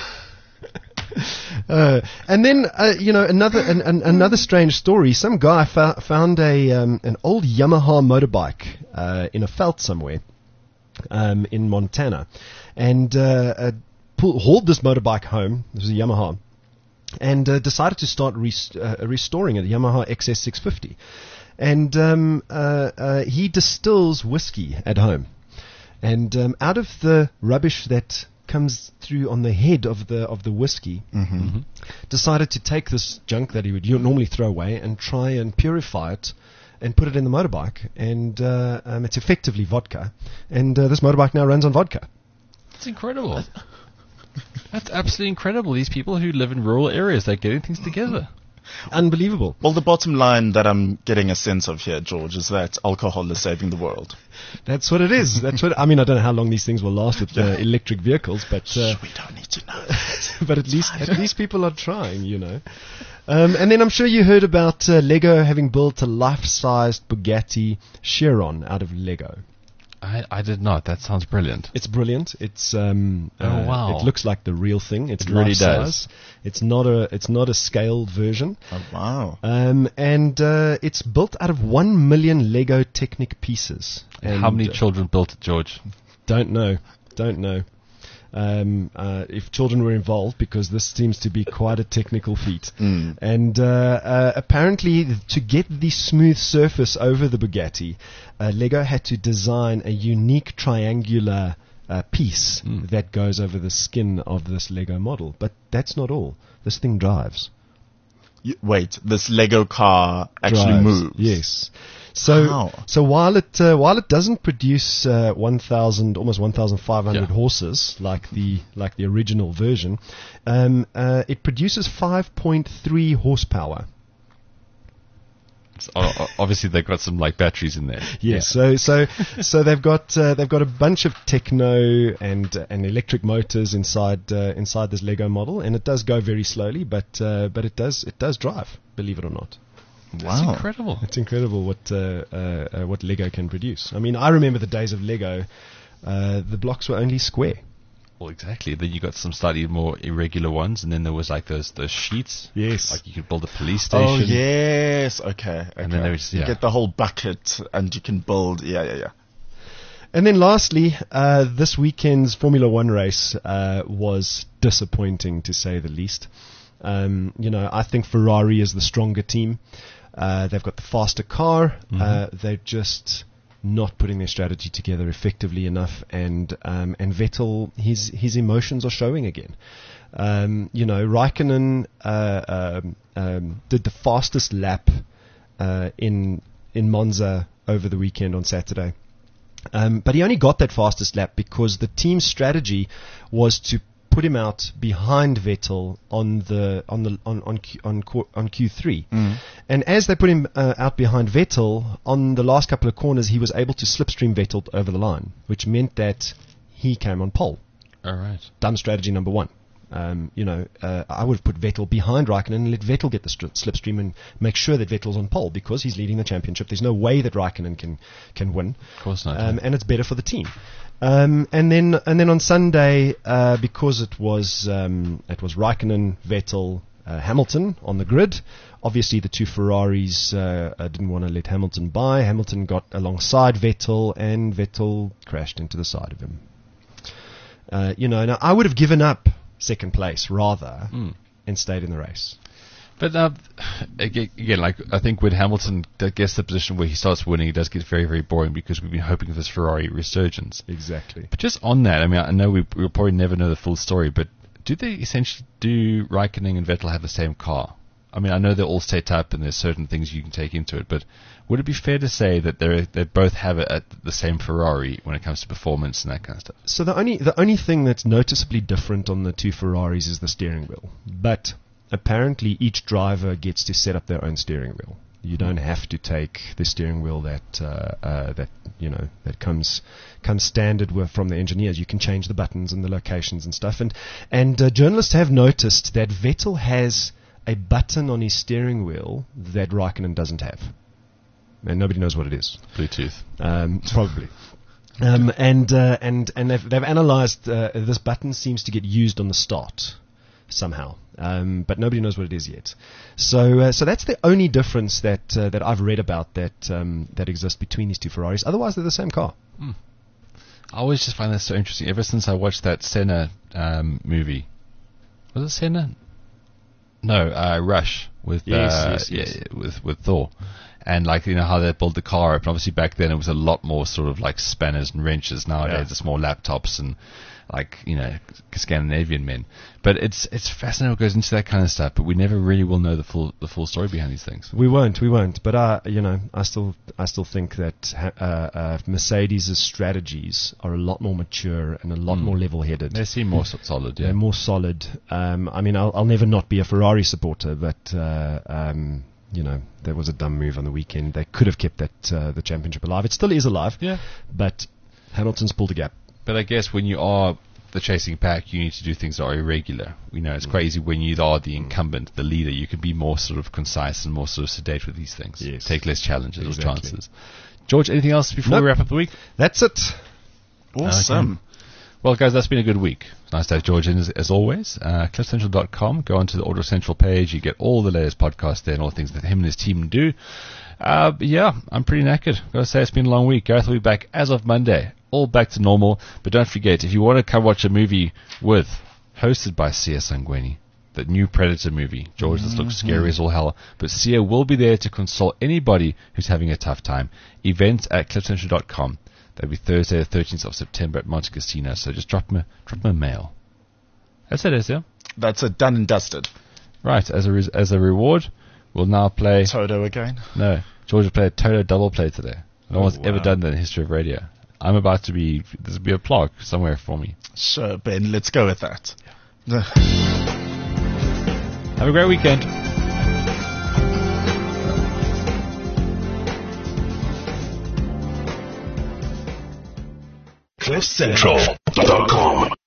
Uh, and then, uh, you know, another an, an, another strange story. Some guy fo- found a um, an old Yamaha motorbike uh, in a veld somewhere um, in Montana, and uh, uh, pull, hauled this motorbike home. This was a Yamaha, and uh, decided to start res- uh, restoring it, a Yamaha X S six fifty. And um, uh, uh, he distills whiskey at home, and um, out of the rubbish that comes through on the head of the of the whiskey, Mhm. Mhm. decided to take this junk that he would u- normally throw away and try and purify it and put it in the motorbike, and uh, um, it's effectively vodka. And uh, this motorbike now runs on vodka. That's incredible. That's absolutely incredible. These people who live in rural areas, they're getting things together. Unbelievable. Well, the bottom line that I'm getting a sense of here, George, is that alcohol is saving the world. That's what it is. That's what I mean. I don't know how long these things will last with uh, electric vehicles, but uh, we don't need to know. but at least at least people are trying, you know. Um, and then I'm sure you heard about uh, Lego having built a life-sized Bugatti Chiron out of Lego. I, I did not. That sounds brilliant. It's brilliant. It's um, oh uh, wow. It looks like the real thing. It's it really life does. size. It's not a it's not a scaled version. Oh wow. Um, and uh, it's built out of one million Lego Technic pieces. And how many uh, children built it, George? Don't know. Don't know. Um, uh, if children were involved, because this seems to be quite a technical feat. Mm. And uh, uh, apparently, to get the smooth surface over the Bugatti, uh, Lego had to design a unique triangular uh, piece mm. that goes over the skin of this Lego model. But that's not all. This thing drives. You, wait, this Lego car actually drives. moves? Yes. So, How? so while it uh, while it doesn't produce uh, one thousand almost one thousand five hundred Yeah. horses like the like the original version, um, uh, it produces five point three horsepower. It's, o- obviously, they've got some like batteries in there. Yes, so so so they've got uh, they've got a bunch of techno and uh, and electric motors inside uh, inside this Lego model, and it does go very slowly, but uh, but it does it does drive, believe it or not. That's Wow. incredible. It's incredible what uh, uh, uh, what Lego can produce. I mean, I remember the days of Lego. Uh, the blocks were only square. Well, exactly. Then you got some slightly more irregular ones, and then there was like those those sheets. Yes. Like you could build a police station. Oh yes, okay. okay. And then there was- You yeah. get the whole bucket, and you can build. Yeah, yeah, yeah. And then lastly, uh, this weekend's Formula One race uh, was disappointing, to say the least. Um, you know, I think Ferrari is the stronger team. Uh, they've got the faster car. Mhm. Uh, they're just not putting their strategy together effectively enough. And um, and Vettel, his his emotions are showing again. Um, you know, Raikkonen uh, um, um, did the fastest lap uh, in in Monza over the weekend on Saturday. Um, but he only got that fastest lap because the team's strategy was to put him out behind Vettel on the on the on on Q, on, Q, on Q three. Mm. And as they put him uh, out behind Vettel on the last couple of corners, he was able to slipstream Vettel over the line, which meant that he came on pole. All right. Dumb strategy number one. Um, you know, uh, I would have put Vettel behind Raikkonen and let Vettel get the stri- slipstream and make sure that Vettel's on pole because he's leading the championship. There's no way that Raikkonen can can win. Of course not. Um, and it's better for the team. Um, and then and then on Sunday, uh, because it was um, it was Raikkonen, Vettel, uh, Hamilton on the grid. Obviously, the two Ferraris uh, uh, didn't want to let Hamilton by. Hamilton got alongside Vettel, and Vettel crashed into the side of him. Uh, you know, now I would have given up second place rather Mm. and stayed in the race. But uh, again, again, like I think when Hamilton gets the position where he starts winning, it does get very, very boring because we've been hoping for this Ferrari resurgence. Exactly. But just on that, I mean, I know we, we'll probably never know the full story, but do they essentially, do Raikkonen and Vettel have the same car? I mean, I know they're all set up and there's certain things you can take into it, but would it be fair to say that they they both have it at the same Ferrari when it comes to performance and that kind of stuff? So the only the only thing that's noticeably different on the two Ferraris is the steering wheel. But apparently each driver gets to set up their own steering wheel. You don't have to take the steering wheel that uh, uh, that you know that comes comes standard with from the engineers. You can change the buttons and the locations and stuff. And and uh, journalists have noticed that Vettel has a button on his steering wheel that Raikkonen doesn't have, and nobody knows what it is. Bluetooth, um, probably. Um, and uh, and and they've, they've analysed uh, this button seems to get used on the start somehow, um, but nobody knows what it is yet. So uh, so that's the only difference that uh, that I've read about that um, that exists between these two Ferraris. Otherwise, they're the same car. Hmm. I always just find that so interesting. Ever since I watched that Senna um, movie, was it Senna? No, uh, Rush with Yes, uh, yes, yes. Yeah, with with Thor, And like, you know, how they build the car up. And obviously back then it was a lot more sort of like spanners and wrenches. Nowadays Yeah. it's more laptops and like, you know, Scandinavian men. But it's it's fascinating what goes into that kind of stuff, but we never really will know the full the full story behind these things. We won't, we won't. But I, you know, I still, I still think that uh, uh, Mercedes' strategies are a lot more mature and a lot Mm. more level-headed. They seem more so- solid, yeah. They're more solid. Um, I mean, I'll, I'll never not be a Ferrari supporter, but uh, um, you know, that was a dumb move on the weekend. They could have kept that uh, the championship alive. It still is alive. Yeah. But Hamilton's pulled a gap. But I guess when you are the chasing pack, you need to do things that are irregular. You know, it's mm. crazy when you are the incumbent, the leader. You can be more sort of concise and more sort of sedate with these things. Yes. Take less challenges Exactly. or chances. George, anything else before Nope. we wrap up the week? That's it. Awesome. Okay. Well, guys, that's been a good week. It's nice to have George in as, as always. Uh, cliff central dot com. Go onto the Audio Central page. You get all the latest podcasts there and all the things that him and his team do. Uh, but yeah, I'm pretty knackered. Gotta say, it's been a long week. Gareth will be back as of Monday. All back to normal. But don't forget, if you want to come watch a movie with, hosted by Sia Sangweni, the new Predator movie. George, this looks Mm-hmm. scary as all hell. But Sia will be there to console anybody who's having a tough time. Events at cliff central dot com. That'll be Thursday the thirteenth of September at Monte Casino. So just drop me, drop me a mail. That's it, Ezio. That's it, done and dusted. Right, as a res- as a reward, we'll now play... Toto again? No, George will play a Toto double play today. No Oh, one's wow. ever done that in the history of radio. I'm about to be... There's be a plug somewhere for me. Sure, Ben, let's go with that. Have a great weekend. cliff central dot com